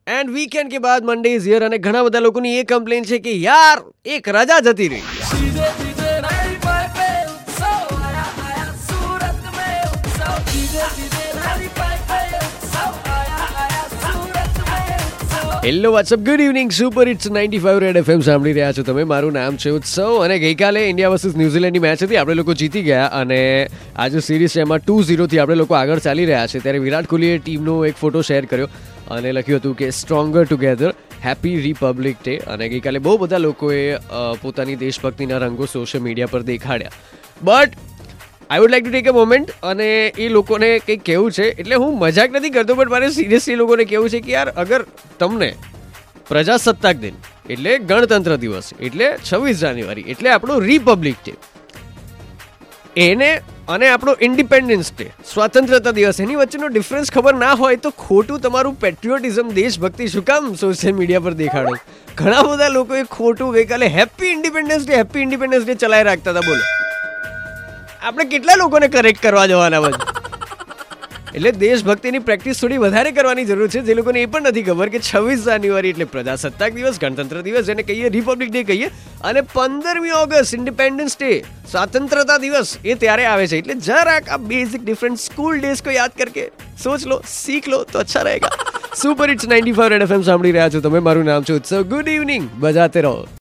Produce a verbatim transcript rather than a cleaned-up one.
And weekend કે બાદ મંડે is here અને ઘણા બધા લોકોની એ કમ્પ્લેન છે કે યાર એક રજા જતી રહી. Hello what's up good evening super it's ninety five Red FM સાંભળી રહ્યા છો તમે. મારું નામ છે ઉત્સવ અને ગઈકાલે ઇન્ડિયા વર્સિસ ન્યુઝીલેન્ડની મેચ હતી, આપણે લોકો જીતી ગયા અને આજે સિરીઝ છે એમાં ટુ ઝીરોથી આપણે લોકો આગળ ચાલી રહ્યા છે. ત્યારે વિરાટ કોહલીએ ટીમનો એક ફોટો શેર કર્યો અને લખ્યું હતું કે stronger together, happy Republic Day. અને ગઈકાલે બહુ બધા લોકોએ પોતાની દેશભક્તિના રંગો સોશિયલ મીડિયા પર દેખાડ્યા. But I would like to take a moment અને એ લોકોને કંઈક કહેવું છે. એટલે હું મજાક નથી કરતો, બટ મારે સિરિયસલી લોકોને કહેવું છે કે યાર અગર તમને પ્રજાસત્તાક દિન એટલે ગણતંત્ર દિવસ એટલે છવ્વીસ જાન્યુઆરી એટલે આપણો રિપબ્લિક ડે એને અને આપણો ઇન્ડિપેન્ડન્સ ડે સ્વતંત્રતા દિવસ એની વચ્ચેનો ડિફરન્સ ખબર ના હોય તો ખોટું તમારું પેટ્રિયોટિઝમ દેશભક્તિ શું કામ સોશિયલ મીડિયા પર દેખાડો. ઘણા બધા લોકોએ ખોટું ગઈકાલે happy Independence Day happy Independence Day ચલાવી રાખતા હતા. બોલો આપણે કેટલા લોકોને કરેક્ટ કરવા જવાના બધું. એટલે દેશભક્તિની પ્રેક્ટિસ થોડી વધારે કરવાની જરૂર છે, જે લોકોને એ પણ નથી ખબર કે છવ્વીસ જાન્યુઆરી એટલે પ્રજાસત્તાક દિવસ, ગણતંત્ર દિવસ જેને કહીએ, રિપબ્લિક ડે કહીએ, અને પંદરમી ઓગસ્ટ ઇન્ડિપેન્ડન્સ ડે સ્વતંત્રતા દિવસ એ ત્યારે આવે છે. એટલે જરાક આ બેઝિક ડિફરન્સ સ્કૂલ ડેઝ કો યાદ કરકે સોચ લો, સીખ લો તો અચ્છા રહેગા. Super it's ninety five Red FM સાંભળી રહ્યા છો તમે. મારું નામ છે ઉત્સવ. ગુડ ઇવનિંગ, બજાતે રહો.